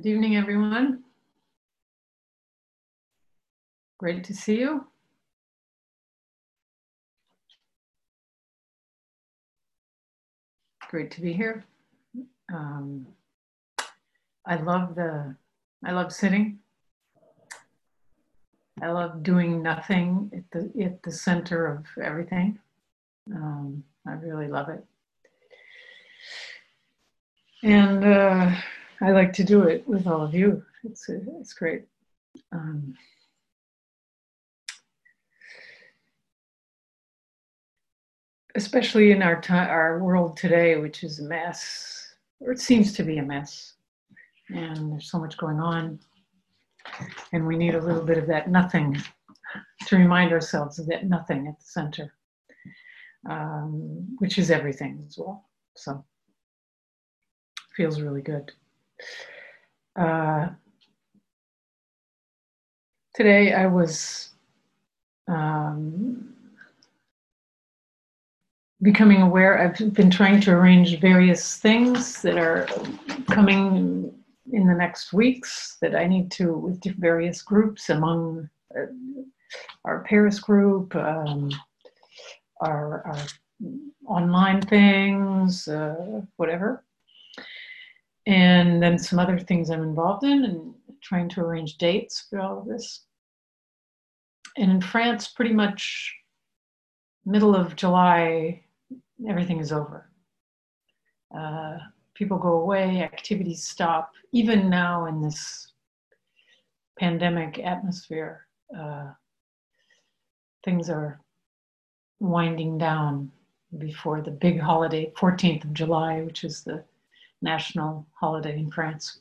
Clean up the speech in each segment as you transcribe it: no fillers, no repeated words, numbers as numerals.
Good evening, everyone. Great to see you. Great to be here. I love sitting. I love doing nothing at the center of everything. I really love it. And I like to do it with all of you. It's great. Especially in our world today, which is a mess, or it seems to be a mess. And there's so much going on. And we need a little bit of that nothing to remind ourselves of that nothing at the center, which is everything as well. So feels really good. Today I was becoming aware. I've been trying to arrange various things that are coming in the next weeks that I need to, with various groups among our Paris group, our online things, whatever. And then some other things I'm involved in and trying to arrange dates for all of this. And in France, pretty much middle of July, everything is over. People go away, activities stop. Even now in this pandemic atmosphere, things are winding down before the big holiday, 14th of July, which is the national holiday in France.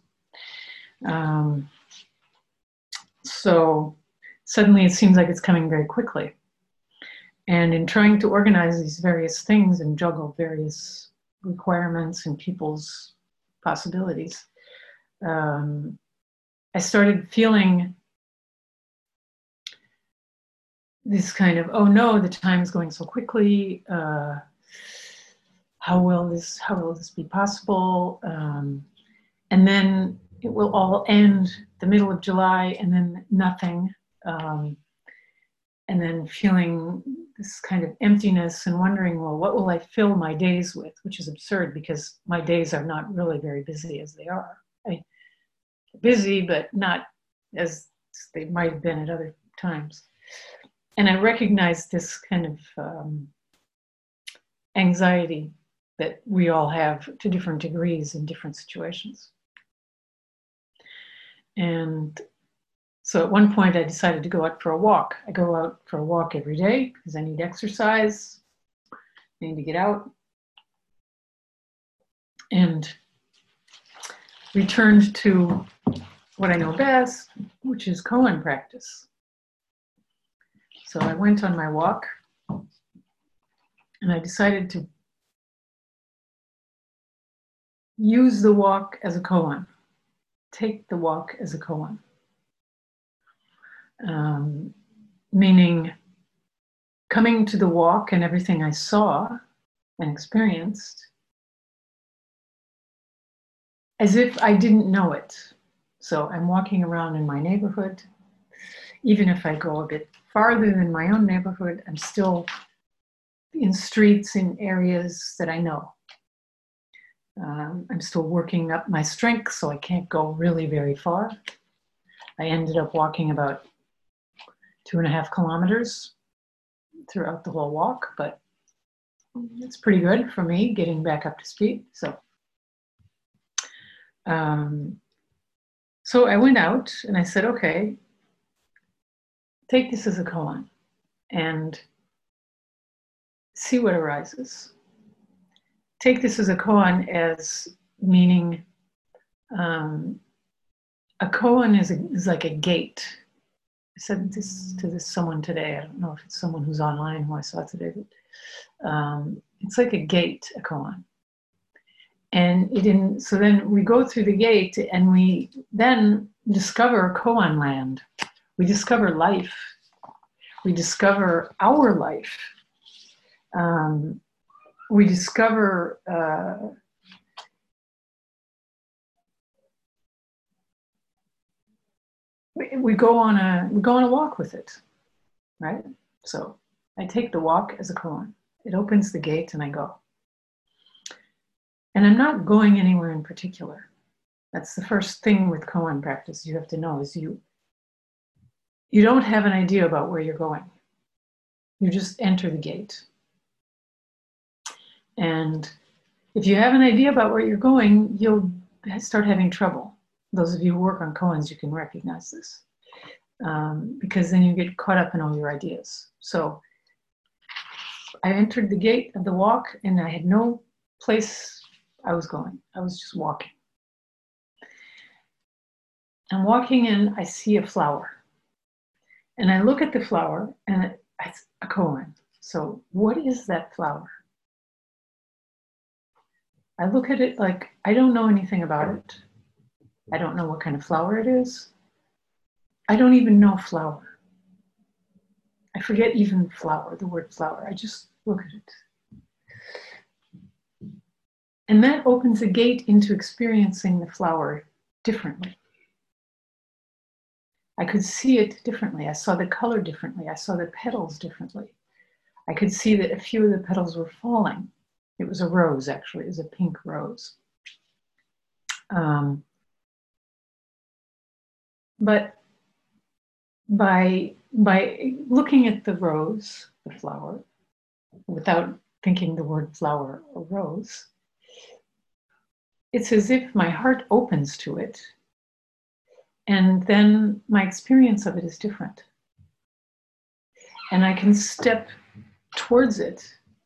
So suddenly it seems like it's coming very quickly. And in trying to organize these various things and juggle various requirements and people's possibilities, I started feeling this kind of, oh no, the time's going so quickly. How will this be possible? And then it will all end the middle of July and then nothing. And then feeling this kind of emptiness and wondering, well, what will I fill my days with? Which is absurd because my days are not really very busy as they are. Busy, but not as they might have been at other times. And I recognized this kind of anxiety that we all have to different degrees in different situations. And so at one point I decided to go out for a walk. I go out for a walk every day because I need exercise. I need to get out. And returned to what I know best, which is koan practice. So I went on my walk and I decided to use the walk as a koan, take the walk as a koan. Meaning coming to the walk and everything I saw and experienced as if I didn't know it. So I'm walking around in my neighborhood. Even if I go a bit farther than my own neighborhood, I'm still in streets, in areas that I know. I'm still working up my strength, so I can't go really very far. I ended up walking about 2.5 kilometers throughout the whole walk, but it's pretty good for me getting back up to speed. So I went out and I said, okay, take this as a koan and see what arises. Take this as a koan as meaning a koan is like a gate. I said this to someone today. I don't know if it's someone who's online who I saw today, but it's like a gate, a koan. And so then we go through the gate and we then discover koan land. We discover life. We discover our life. We discover we go on a walk with it, right? So I take the walk as a koan. It opens the gate and I go. And I'm not going anywhere in particular. That's the first thing with koan practice you have to know is you don't have an idea about where you're going. You just enter the gate. And if you have an idea about where you're going, you'll start having trouble. Those of you who work on koans, you can recognize this. Because then you get caught up in all your ideas. So I entered the gate of the walk and I had no place I was going. I was just walking. I'm walking in, I see a flower. And I look at the flower and it's a koan. So what is that flower? I look at it like I don't know anything about it. I don't know what kind of flower it is. I don't even know flower. I forget even flower, the word flower. I just look at it. And that opens a gate into experiencing the flower differently. I could see it differently. I saw the color differently. I saw the petals differently. I could see that a few of the petals were falling. It was a rose, actually. It was a pink rose. But by looking at the rose, the flower, without thinking the word flower or rose, it's as if my heart opens to it, and then my experience of it is different. And I can step towards it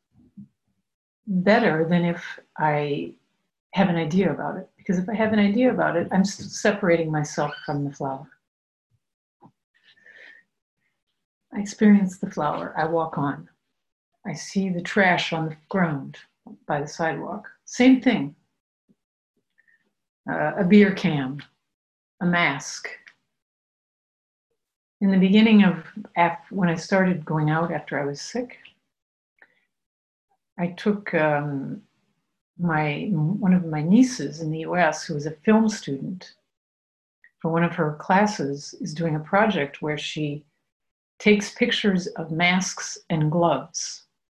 better than if I have an idea about it. Because if I have an idea about it, I'm separating myself from the flower. I experience the flower. I walk on. I see the trash on the ground by the sidewalk. Same thing. A beer can, a mask. In the beginning of, when I started going out after I was sick, I took one of my nieces in the US, who was a film student, for one of her classes, is doing a project where she takes pictures of masks and gloves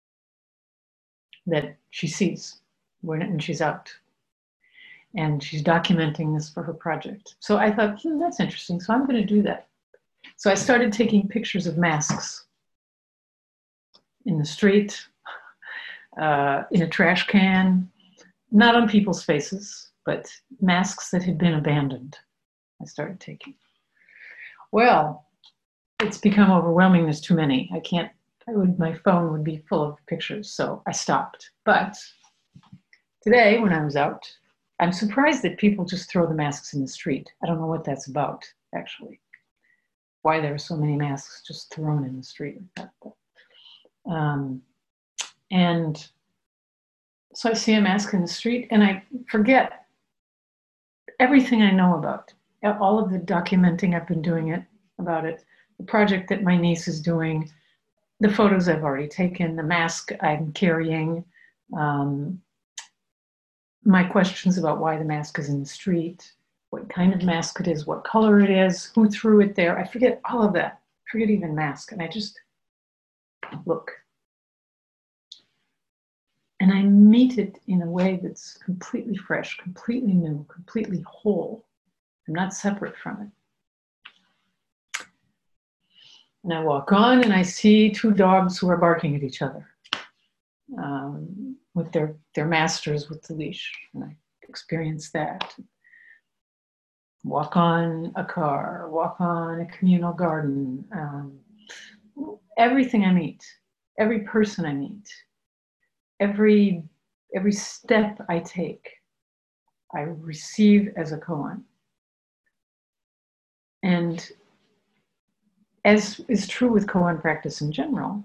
that she sees when she's out. And she's documenting this for her project. So I thought, that's interesting. So I'm going to do that. So I started taking pictures of masks in the street, in a trash can, not on people's faces, but masks that had been abandoned. I started taking. Well, it's become overwhelming. There's too many. My phone would be full of pictures. So I stopped. But today, when I was out, I'm surprised that people just throw the masks in the street. I don't know what that's about, actually. Why there are so many masks just thrown in the street. And so I see a mask in the street and I forget everything I know about, all of the documenting I've been doing about it, the project that my niece is doing, the photos I've already taken, the mask I'm carrying, my questions about why the mask is in the street, what kind of mask it is, what color it is, who threw it there. I forget all of that. I forget even mask. And I just look. And I meet it in a way that's completely fresh, completely new, completely whole. I'm not separate from it. And I walk on and I see two dogs who are barking at each other. With their masters with the leash, and I experience that. Walk on a car, walk on a communal garden. Everything I meet, every person I meet, every step I take, I receive as a koan. And as is true with koan practice in general,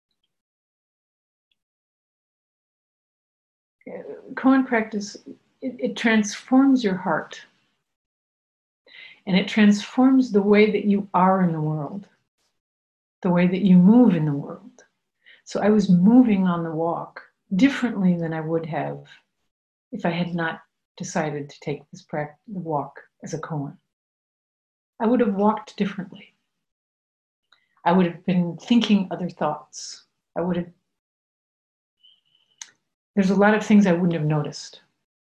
koan practice, it transforms your heart. And it transforms the way that you are in the world, the way that you move in the world. So I was moving on the walk differently than I would have if I had not decided to take this walk as a koan. I would have walked differently. I would have been thinking other thoughts. There's a lot of things I wouldn't have noticed.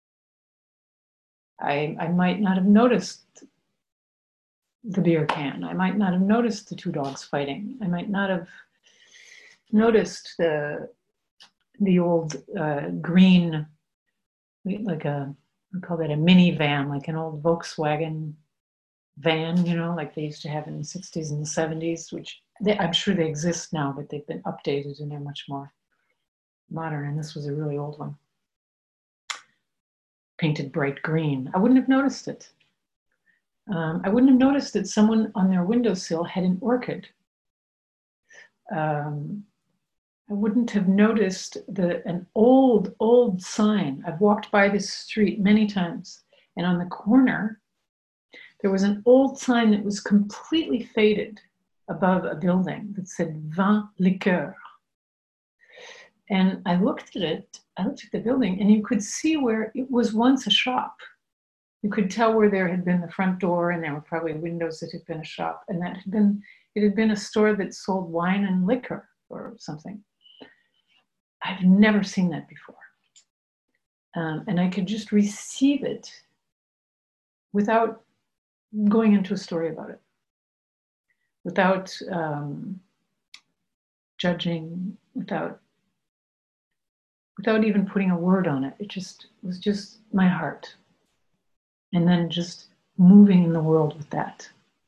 I might not have noticed the beer can. I might not have noticed the two dogs fighting. I might not have noticed the old green, like we call that a minivan, like an old Volkswagen van, like they used to have in the 60s and the 70s, which I'm sure they exist now, but they've been updated and they're much more modern. And this was a really old one, painted bright green. I wouldn't have noticed it. I wouldn't have noticed that someone on their windowsill had an orchid. I wouldn't have noticed an old sign. I've walked by this street many times, and on the corner, there was an old sign that was completely faded above a building that said Vin Liqueur. And I looked at the building, and you could see where it was once a shop. You could tell where there had been the front door, and there were probably windows that had been a shop, and it had been a store that sold wine and liquor or something. I've never seen that before. And I could just receive it without going into a story about it, without judging, without even putting a word on it. It was just my heart. And then just moving in the world with that.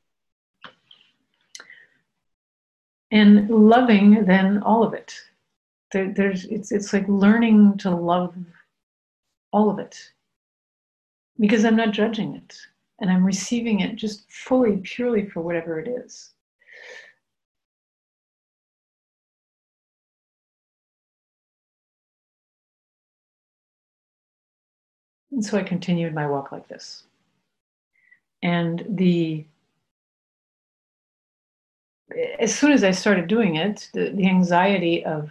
And loving then all of it. It's like learning to love all of it, because I'm not judging it, and I'm receiving it just fully, purely for whatever it is. And so I continued my walk like this. And as soon as I started doing it, the anxiety of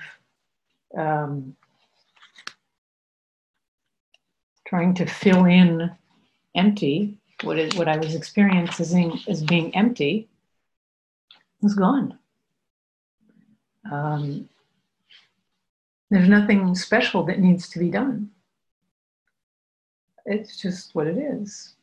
trying to fill in empty, what I was experiencing as being empty, was gone. There's nothing special that needs to be done. It's just what it is.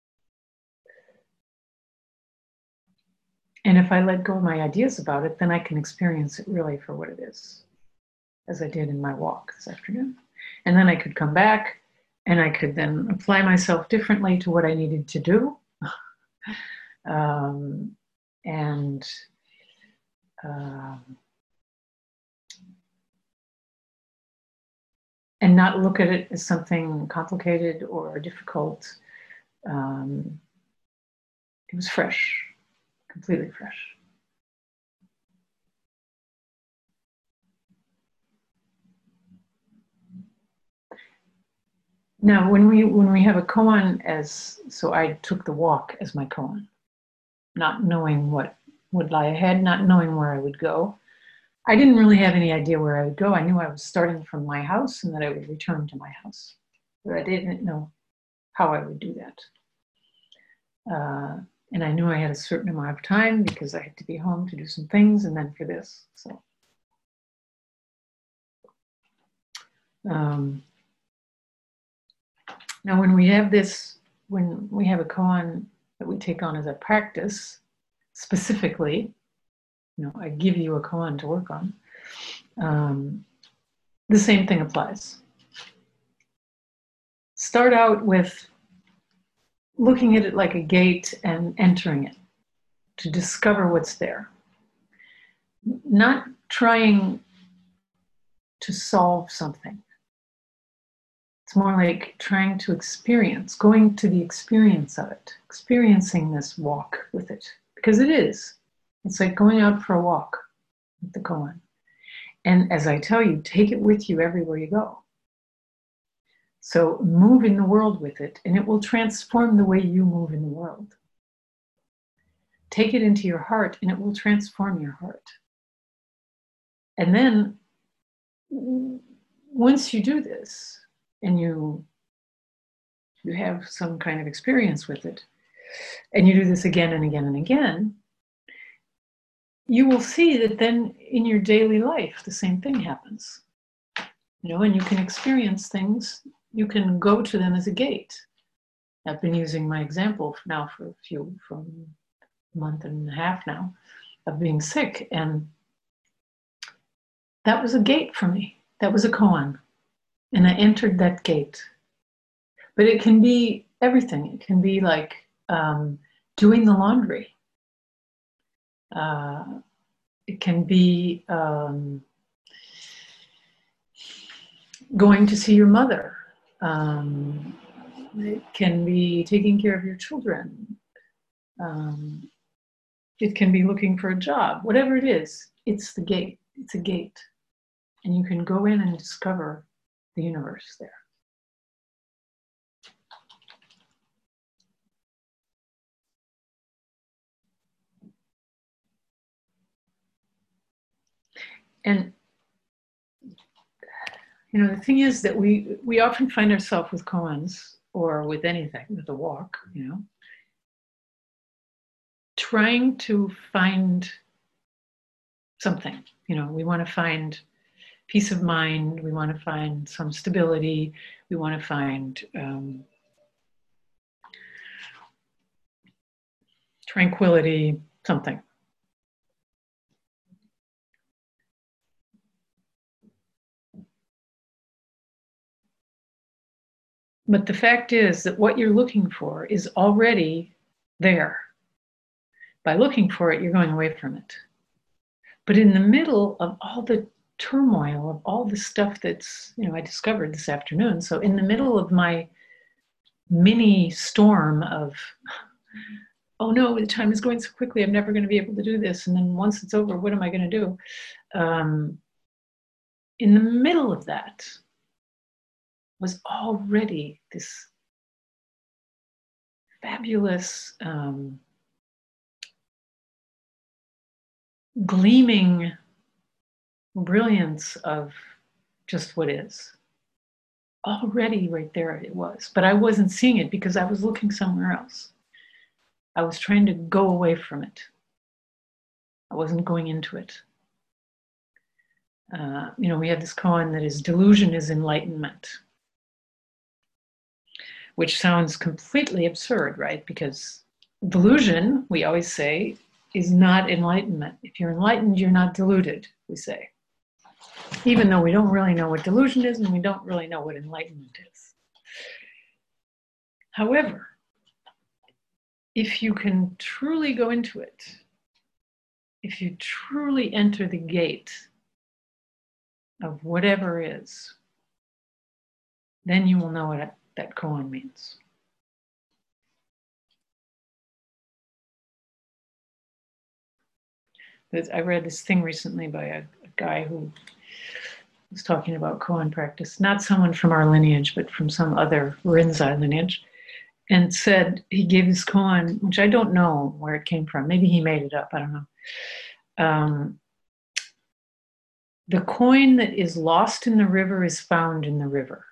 And if I let go of my ideas about it, then I can experience it really for what it is, as I did in my walk this afternoon. And then I could come back, and I could then apply myself differently to what I needed to do. And not look at it as something complicated or difficult. It was fresh, completely fresh. Now, when we have a koan, so I took the walk as my koan, not knowing what would lie ahead, not knowing where I would go. I didn't really have any idea where I would go. I knew I was starting from my house and that I would return to my house, but I didn't know how I would do that. And I knew I had a certain amount of time because I had to be home to do some things, and then for this. So, now when we have a koan that we take on as a practice, specifically, I give you a koan to work on. The same thing applies. Start out with looking at it like a gate and entering it to discover what's there. Not trying to solve something. It's more like trying to experience, going to the experience of it, experiencing this walk with it, because it is. It's like going out for a walk with the koan. And as I tell you, take it with you everywhere you go. So move in the world with it, and it will transform the way you move in the world. Take it into your heart, and it will transform your heart. And then, once you do this, and you have some kind of experience with it, and you do this again and again and again, you will see that then in your daily life, the same thing happens. And you can experience things, you can go to them as a gate. I've been using my example now for a month and a half now of being sick. And that was a gate for me. That was a koan. And I entered that gate. But it can be everything. It can be like doing the laundry. It can be going to see your mother. It can be taking care of your children. It can be looking for a job. Whatever it is, it's the gate. It's a gate. And you can go in and discover the universe there. And the thing is that we often find ourselves with koans or with anything, with a walk, trying to find something. We want to find peace of mind. We want to find some stability. We want to find tranquility, something. But the fact is that what you're looking for is already there. By looking for it, you're going away from it. But in the middle of all the turmoil of all the stuff that's, I discovered this afternoon. So in the middle of my mini storm of, oh no, the time is going so quickly, I'm never going to be able to do this. And then once it's over, what am I going to do? In the middle of that was already this fabulous, gleaming brilliance of just what is. Already right there it was, but I wasn't seeing it because I was looking somewhere else. I was trying to go away from it. I wasn't going into it. We have this koan that is delusion is enlightenment, which sounds completely absurd, right? Because delusion, we always say, is not enlightenment. If you're enlightened, you're not deluded, we say. Even though we don't really know what delusion is and we don't really know what enlightenment is. However, if you can truly go into it, if you truly enter the gate of whatever is, then you will know what that koan means. I read this thing recently by a guy who was talking about koan practice, not someone from our lineage, but from some other Rinzai lineage, and said he gave his koan, which I don't know where it came from. Maybe he made it up, I don't know. The coin that is lost in the river is found in the river.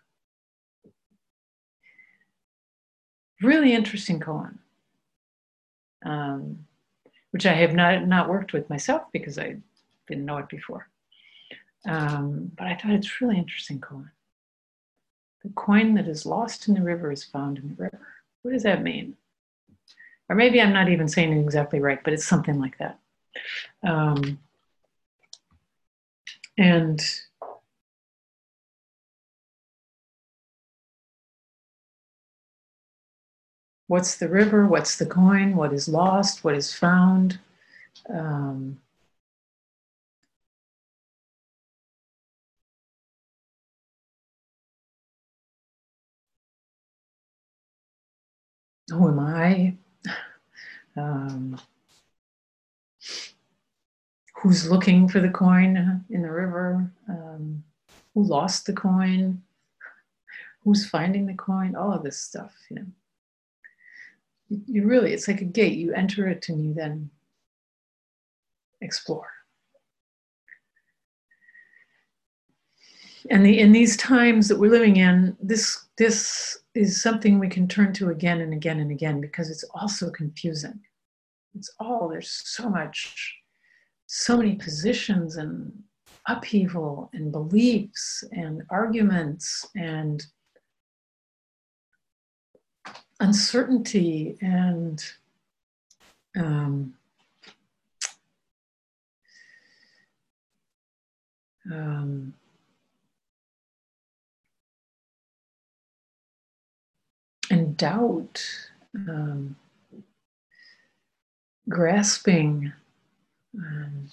Really interesting koan, which I have not worked with myself because I didn't know it before. But I thought it's really interesting koan. The coin that is lost in the river is found in the river. What does that mean? Or maybe I'm not even saying it exactly right, but it's something like that. And what's the river? What's the coin? What is lost? What is found? Who am I? Who's looking for the coin in the river? Who lost the coin? Who's finding the coin? All of this stuff, You really, it's like a gate. You enter it and you then explore. And in these times that we're living in, this is something we can turn to again and again and again, because it's also confusing. There's so many positions and upheaval and beliefs and arguments and uncertainty and and doubt, grasping, and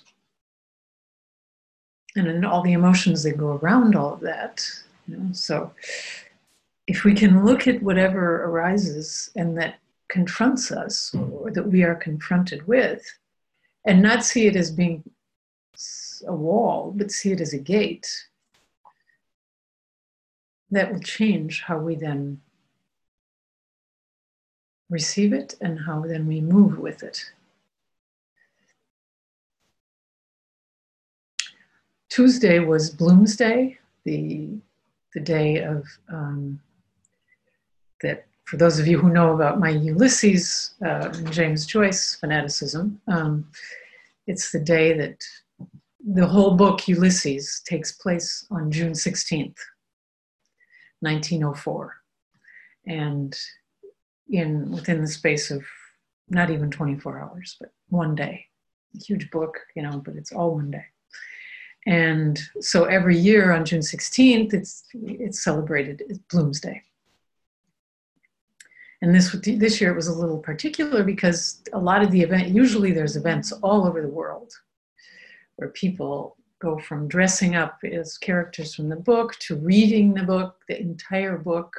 then all the emotions that go around all of that. So if we can look at whatever arises and that confronts us, or that we are confronted with, and not see it as being a wall, but see it as a gate, that will change how we then receive it and how then we move with it. Tuesday was Bloomsday, the day of that. For those of you who know about my Ulysses, James Joyce fanaticism, it's the day that the whole book Ulysses takes place on June 16th, 1904, and within the space of not even 24 hours, but one day. A huge book, but it's all one day. And so every year on June 16th, it's celebrated as Bloomsday. And this year it was a little particular because a lot of the event, usually there's events all over the world where people go from dressing up as characters from the book to reading the book, the entire book,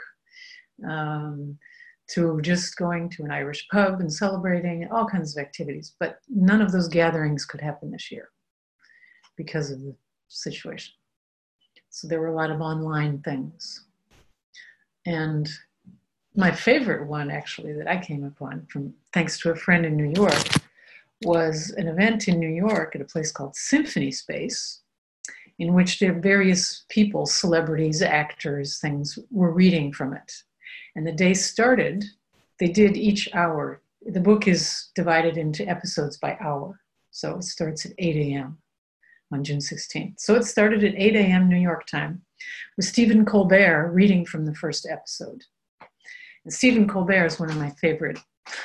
to just going to an Irish pub and celebrating, all kinds of activities. But none of those gatherings could happen this year because of the situation. So there were a lot of online things. And my favorite one, actually, that I came upon, thanks to a friend in New York, was an event in New York at a place called Symphony Space, in which there various people, celebrities, actors, things, were reading from it. And the day started, they did each hour. The book is divided into episodes by hour. So it starts at 8 a.m. on June 16th. So it started at 8 a.m. New York time with Stephen Colbert reading from the first episode. And Stephen Colbert is one of my favorite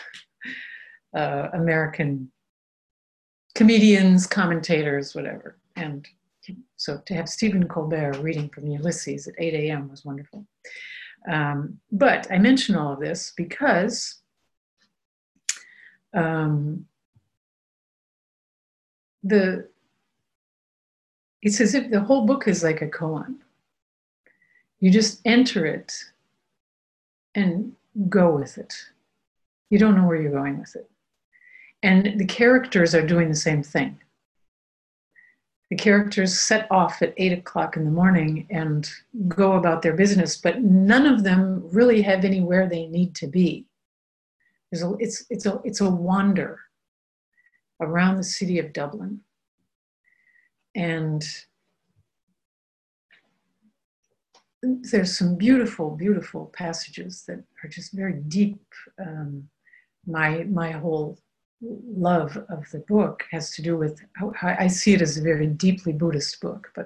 American comedians, commentators, whatever. And so to have Stephen Colbert reading from Ulysses at 8 a.m. was wonderful. But I mention all of this because it's as if the whole book is like a koan. You just enter it and go with it. You don't know where you're going with it. And the characters are doing the same thing. The characters set off at 8 o'clock in the morning and go about their business, but none of them really have anywhere they need to be. It's a wander around the city of Dublin. And there's some beautiful, beautiful passages that are just very deep. My whole love of the book has to do with how I see it as a very deeply Buddhist book, but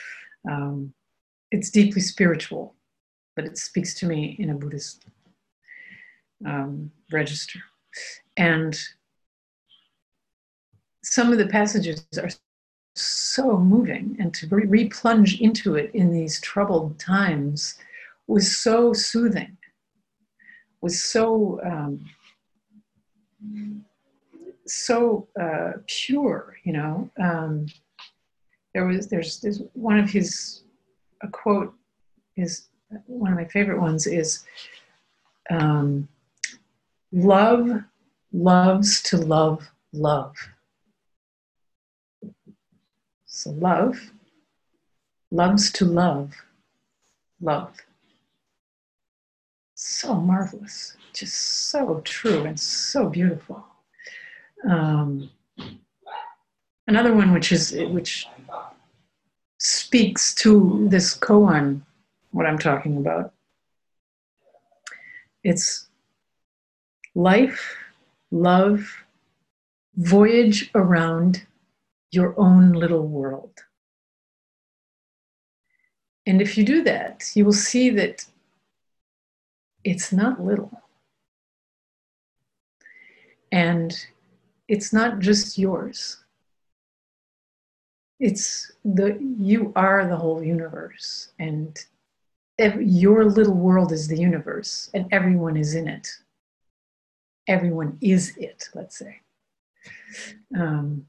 it's deeply spiritual, but it speaks to me in a Buddhist register. And some of the passages are so moving, and to re-plunge into it in these troubled times was so soothing, was so pure, There's one of his, a quote is one of my favorite ones is, love loves to love love. So love loves to love love. So marvelous, just so true and so beautiful. Another one which speaks to this koan, what I'm talking about. It's life, love, voyage around your own little world. And if you do that, you will see that it's not little. And it's not just yours. You are the whole universe, and your little world is the universe, and everyone is in it. Everyone is it, let's say. And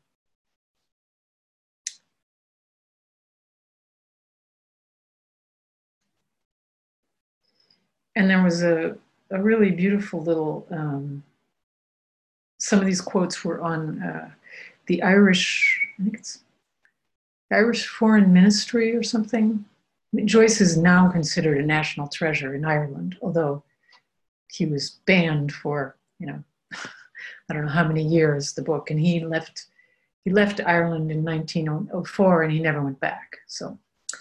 there was a really beautiful little, some of these quotes were on the Irish, I think it's Irish Foreign Ministry or something. I mean, Joyce is now considered a national treasure in Ireland, although he was banned for, I don't know how many years, the book, and he left Ireland in 1904 and he never went back. So,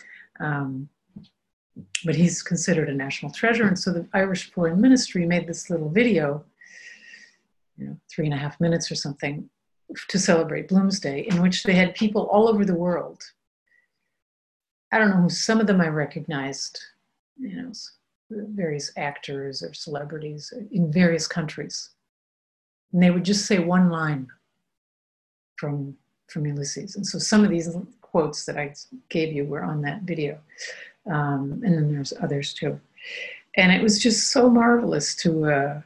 but he's considered a national treasure. And so the Irish Foreign Ministry made this little video, 3.5 minutes or something, to celebrate Bloomsday, in which they had people all over the world. I don't know who, some of them I recognized, various actors or celebrities in various countries. And they would just say one line from Ulysses. And so some of these quotes that I gave you were on that video. And then there's others too. And it was just so marvelous to,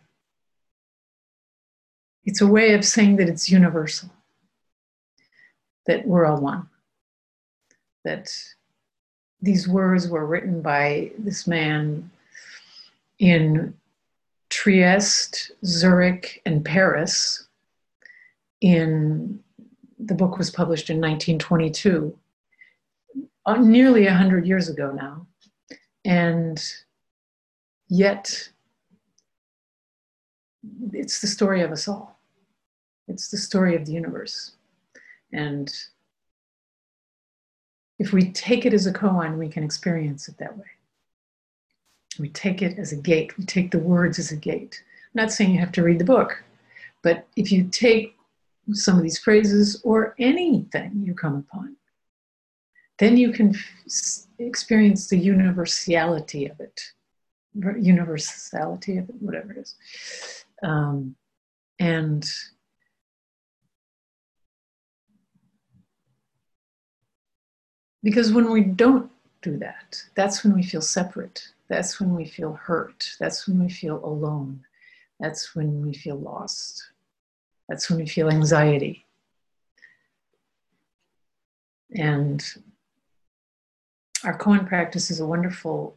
it's a way of saying that it's universal, that we're all one, that these words were written by this man in Trieste, Zurich, and Paris. The book was published in 1922, nearly 100 years ago now. And yet, it's the story of us all. It's the story of the universe. And if we take it as a koan, we can experience it that way. We take it as a gate. We take the words as a gate. I'm not saying you have to read the book, but if you take some of these phrases or anything you come upon, then you can experience the universality of it. Universality of it, whatever it is. And because when we don't do that, that's when we feel separate. That's when we feel hurt. That's when we feel alone. That's when we feel lost. That's when we feel anxiety. And our koan practice is a wonderful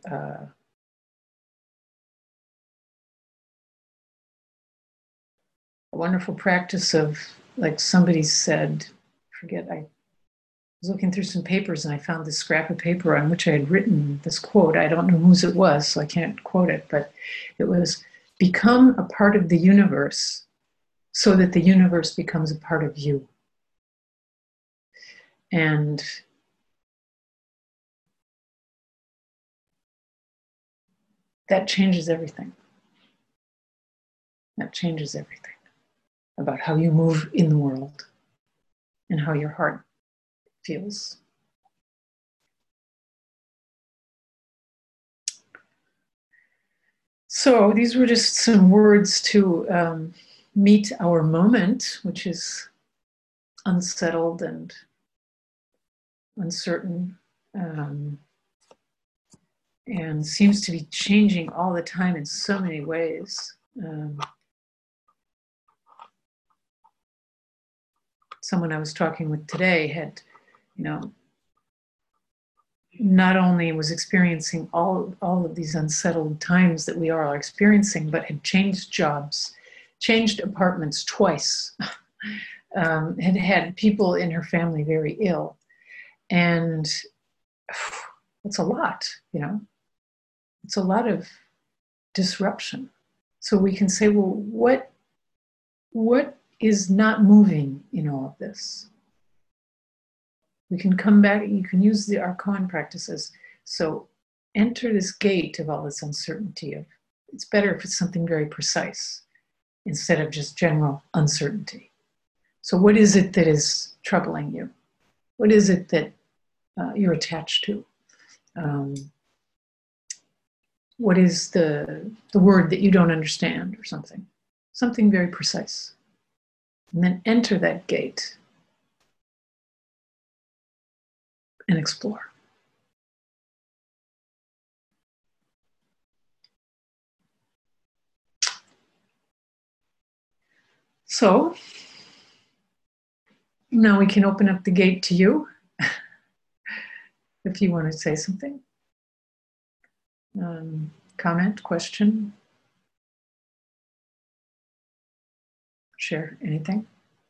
practice of, like somebody said, I was looking through some papers and I found this scrap of paper on which I had written this quote. I don't know whose it was, so I can't quote it, but it was, become a part of the universe so that the universe becomes a part of you. And that changes everything. That changes everything about how you move in the world and how your heart feels. So these were just some words to meet our moment, which is unsettled and uncertain, and seems to be changing all the time in so many ways. Someone I was talking with today had, not only was experiencing all of these unsettled times that we are experiencing, but had changed jobs, changed apartments twice, had people in her family very ill. And it's a lot, it's a lot of disruption. So we can say, well, what is not moving in all of this? We can come back, you can use the Archon practices. So enter this gate of all this uncertainty of, it's better if it's something very precise instead of just general uncertainty. So what is it that is troubling you? What is it that you're attached to? What is the word that you don't understand or something? Something very precise. And then enter that gate and explore. So now we can open up the gate to you if you want to say something. Comment, question, share anything.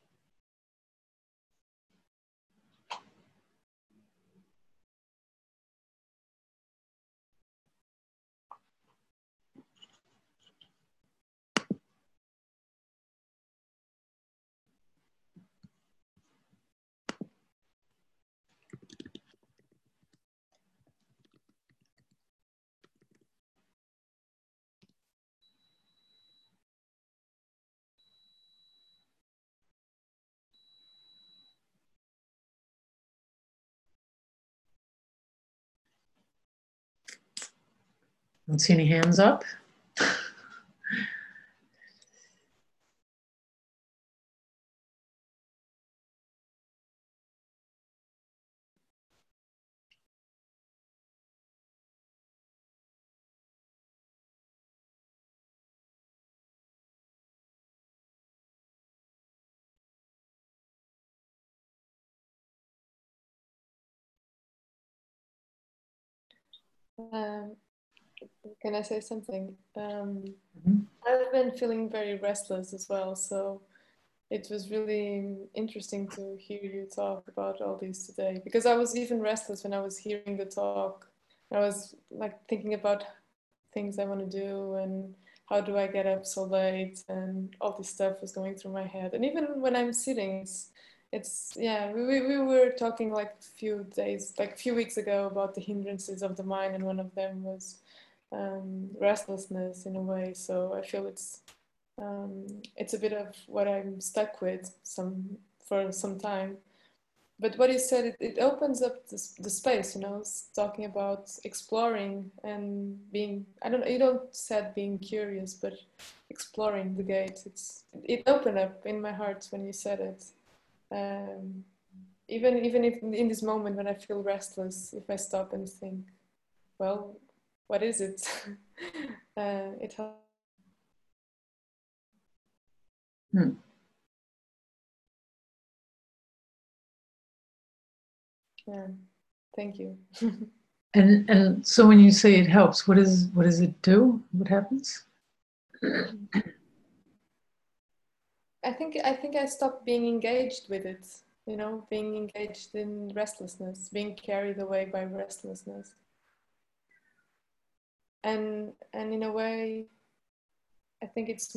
Don't see any hands up. Can I say something? I've been feeling very restless as well, so it was really interesting to hear you talk about all these today, because I was even restless when I was hearing the talk. I was like thinking about things I want to do and how do I get up so late, and all this stuff was going through my head. And even when I'm sitting, it's yeah, we were talking like a few weeks ago about the hindrances of the mind, and one of them was restlessness in a way. So I feel it's a bit of what I'm stuck with for some time. But what you said, it opens up the space, you know, talking about exploring and being, I don't know, you don't said being curious, but exploring the gate. It opened up in my heart when you said it. Um, even if in this moment when I feel restless, if I stop and think, well, what is it? It helps. Yeah, thank you. And so when you say it helps, what does it do? What happens? I think I stopped being engaged with it, you know, being engaged in restlessness, being carried away by restlessness. And in a way, I think it's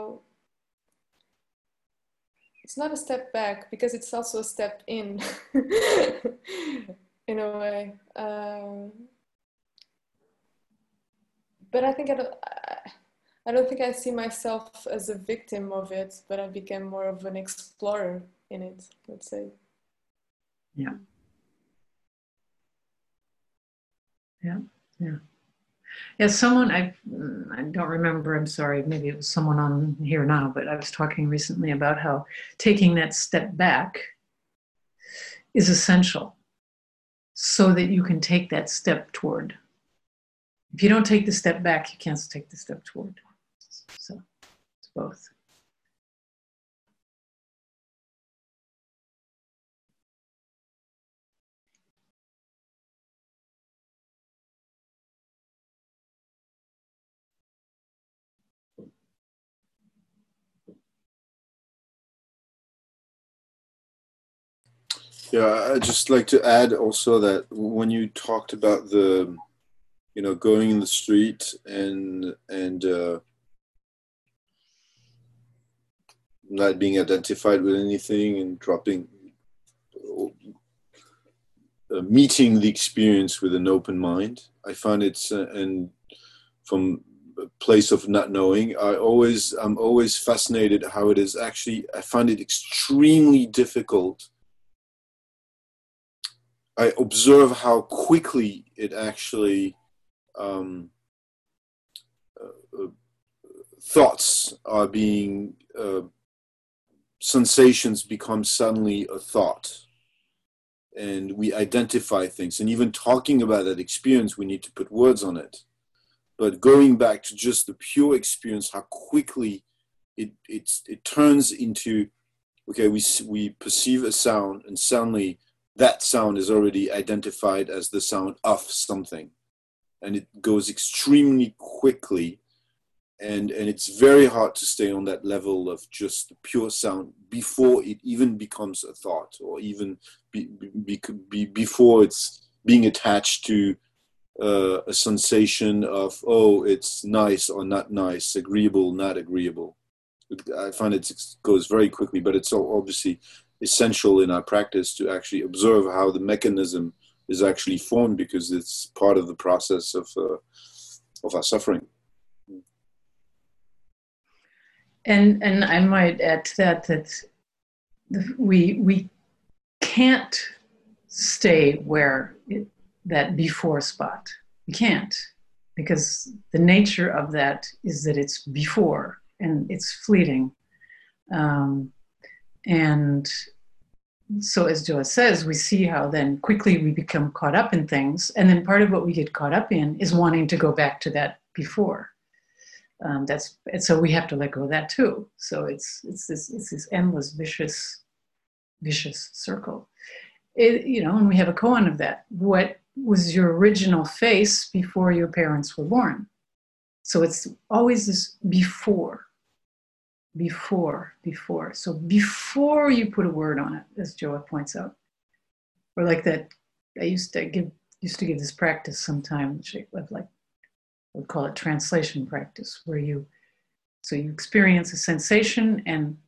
not a step back, because it's also a step in in a way. But I think I don't think I see myself as a victim of it, but I became more of an explorer in it, let's say. Yeah. Yeah. Yeah. Yeah, someone I don't remember, I'm sorry, maybe it was someone on here now, but I was talking recently about how taking that step back is essential so that you can take that step toward. If you don't take the step back, you can't take the step toward. So it's both. Yeah, I'd just like to add also that when you talked about the, going in the street and not being identified with anything and dropping, meeting the experience with an open mind. I find it's and from a place of not knowing, I'm always fascinated how it is actually. I find it extremely difficult. I observe how quickly it actually thoughts are being sensations become suddenly a thought. And we identify things. And even talking about that experience, we need to put words on it. But going back to just the pure experience, how quickly it turns into, okay, we perceive a sound, and suddenly that sound is already identified as the sound of something. And it goes extremely quickly. And it's very hard to stay on that level of just pure sound before it even becomes a thought, or even before it's being attached to a sensation of, oh, it's nice or not nice, agreeable, not agreeable. I find it goes very quickly, but it's so obviously essential in our practice to actually observe how the mechanism is actually formed, because it's part of the process of our suffering. And I might add to that we can't stay where that before spot. We can't, because the nature of that is that it's before and it's fleeting. And so as Joa says, we see how then quickly we become caught up in things. And then part of what we get caught up in is wanting to go back to that before. So we have to let go of that too. So it's this endless vicious circle. And we have a koan of that. What was your original face before your parents were born? So it's always this before. So before you put a word on it, as Joa points out, or like that, I used to give this practice sometime, which I would call it translation practice, where you experience a sensation and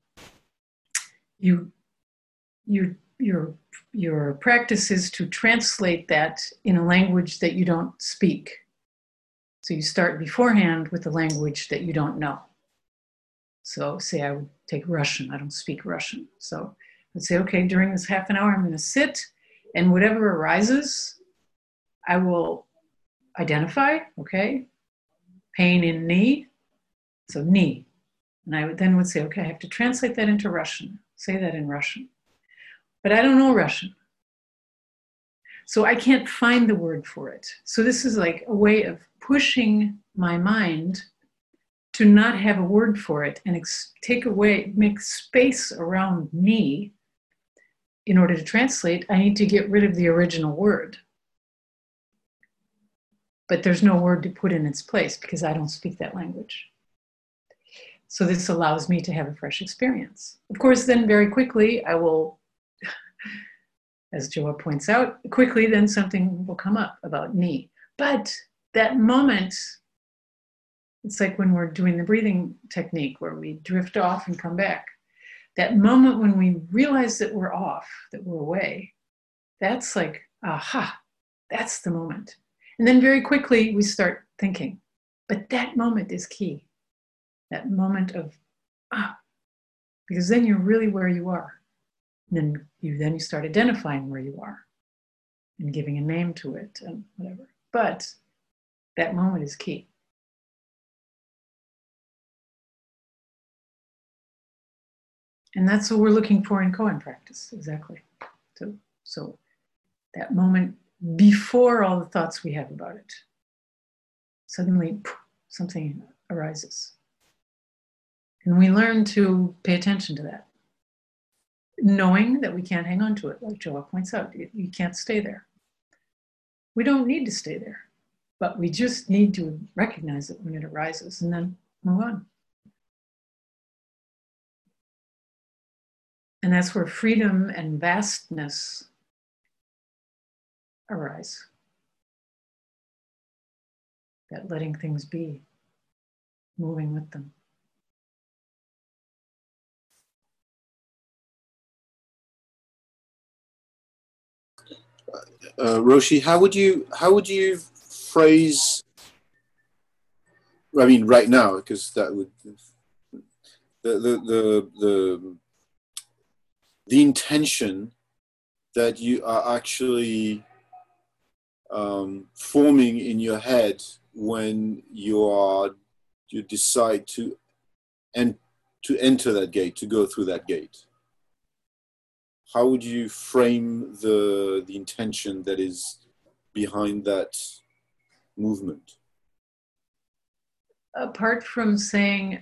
your practice is to translate that in a language that you don't speak. So you start beforehand with a language that you don't know. So say I would take Russian. I don't speak Russian. So I'd say, okay, during this half an hour, I'm going to sit, and whatever arises, I will identify, okay, pain in knee, so knee. And I would say, okay, I have to translate that into Russian, say that in Russian. But I don't know Russian. So I can't find the word for it. So this is like a way of pushing my mind to not have a word for it and make space around me. In order to translate, I need to get rid of the original word. But there's no word to put in its place because I don't speak that language. So this allows me to have a fresh experience. Of course, then very quickly, I will, as Joa points out, quickly then something will come up about me. But that moment, it's like when we're doing the breathing technique where we drift off and come back. That moment when we realize that we're off, that we're away, that's like, aha, that's the moment. And then very quickly we start thinking. But that moment is key. That moment of, because then you're really where you are. And then you start identifying where you are and giving a name to it and whatever. But that moment is key. And that's what we're looking for in koan practice, exactly. So that moment before all the thoughts we have about it, suddenly something arises. And we learn to pay attention to that, knowing that we can't hang on to it, like Joa points out. You can't stay there. We don't need to stay there, but we just need to recognize it when it arises and then move on. And that's where freedom and vastness arise. That letting things be, moving with them. Roshi, how would you phrase? I mean, right now, because that would the intention that you are actually forming in your head when you decide to enter that gate, to go through that gate. How would you frame the intention that is behind that movement? Apart from saying,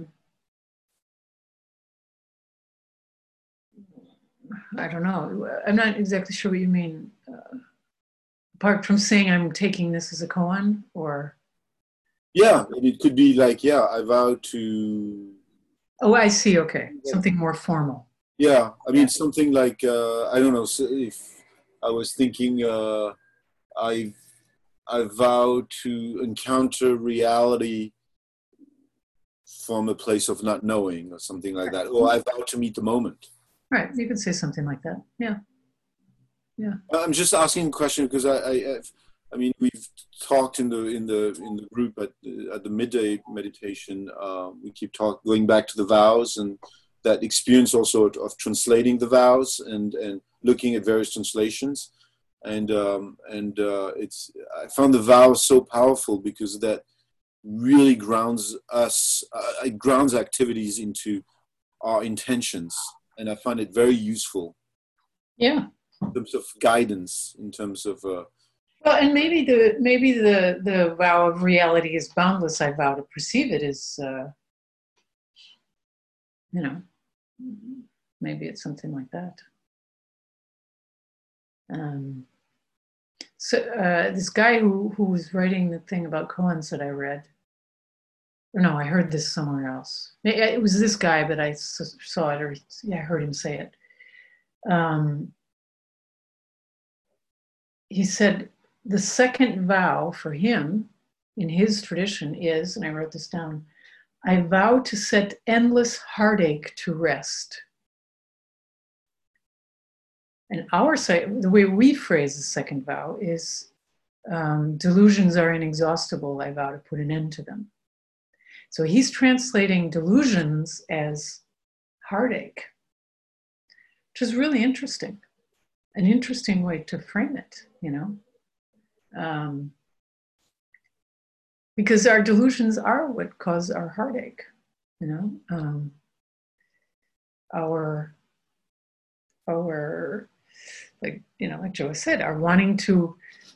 I don't know, I'm not exactly sure what you mean. Apart from saying I'm taking this as a koan, or? Yeah, it could be like, yeah, I vow to. Oh, I see. Okay, something more formal. Yeah, I mean something like I don't know. So if I was thinking, I vow to encounter reality from a place of not knowing, or something like that. Or I vow to meet the moment. Right, you could say something like that. Yeah, yeah. I'm just asking a question because I mean, we've talked in the group at the midday meditation. We keep going back to the vows and that experience also of translating the vows and looking at various translations, and it's, I found the vows so powerful because that really grounds us. It grounds activities into our intentions, and I find it very useful. Yeah. In terms of guidance, in terms of. Well, and maybe the vow of reality is boundless. I vow to perceive it as, you know, maybe it's something like that. So this guy who was writing the thing about koans that I read, or no, I heard this somewhere else. It was this guy, but I saw it, or yeah, I heard him say it. He said the second vow for him in his tradition is, and I wrote this down, I vow to set endless heartache to rest. And our side, the way we phrase the second vow is, delusions are inexhaustible, I vow to put an end to them. So he's translating delusions as heartache, which is really interesting, an interesting way to frame it, you know? Because our delusions are what cause our heartache, you know? Our, like, you know, like Joe said, our wanting to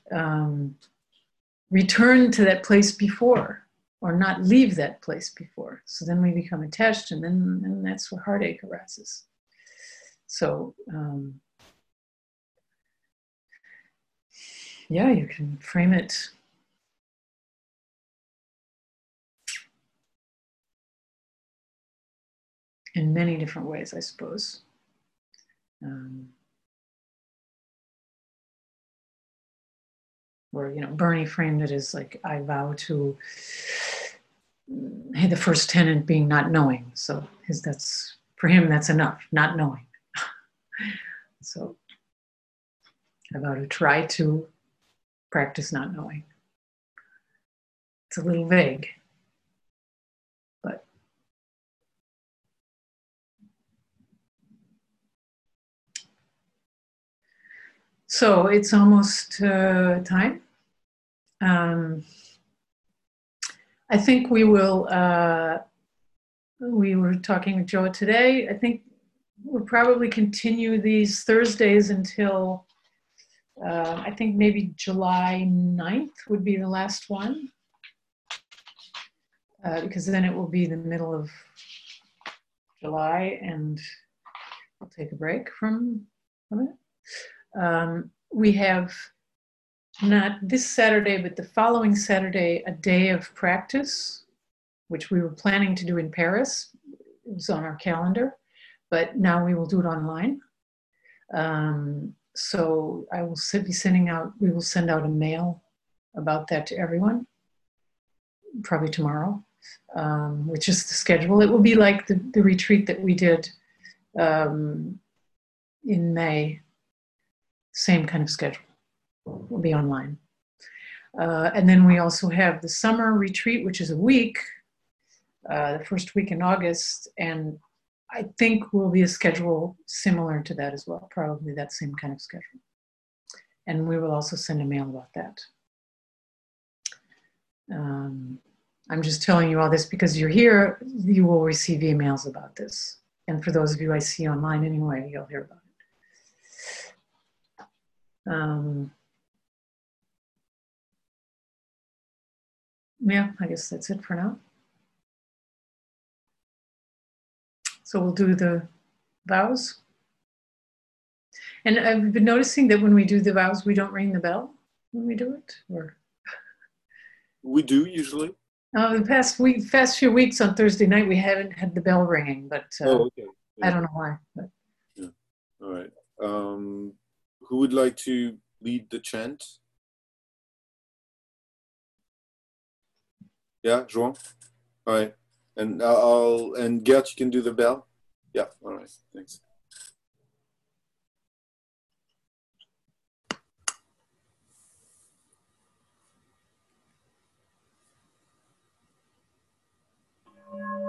return to that place before, or not leave that place before. So then we become attached, and then that's where heartache arises. So, yeah, you can frame it in many different ways, I suppose. Or, you know, Bernie framed it as like, I vow to, the first tenet being not knowing. So that's, for him, that's enough, not knowing. So I vow to try to practice not knowing. It's a little vague, but so it's almost time. I think we will, we were talking with Joe today. I think we'll probably continue these Thursdays until, I think maybe July 9th would be the last one. Because then it will be the middle of July and we'll take a break from it. We have not this Saturday, but the following Saturday, a day of practice, which we were planning to do in Paris. It was on our calendar, but now we will do it online. So I will be sending out, we will send out a mail about that to everyone, probably tomorrow, which is the schedule. It will be like the retreat that we did in May. same kind of schedule. Will be online. And then we also have the summer retreat, which is a week, the first week in August, and I think will be a schedule similar to that as well, probably that same kind of schedule. And we will also send a mail about that. I'm just telling you all this because you're here, you will receive emails about this. And for those of you I see online anyway, you'll hear about it. Yeah, I guess that's it for now. So we'll do the vows. And I've been noticing that when we do the vows, we don't ring the bell when we do it, or? We do usually. The past few weeks on Thursday night, we haven't had the bell ringing, but okay. Yeah. I don't know why. But. Yeah. All right. Who would like to lead the chant? Yeah, João. All right. And and Gert, you can do the bell. Yeah. All right. Thanks.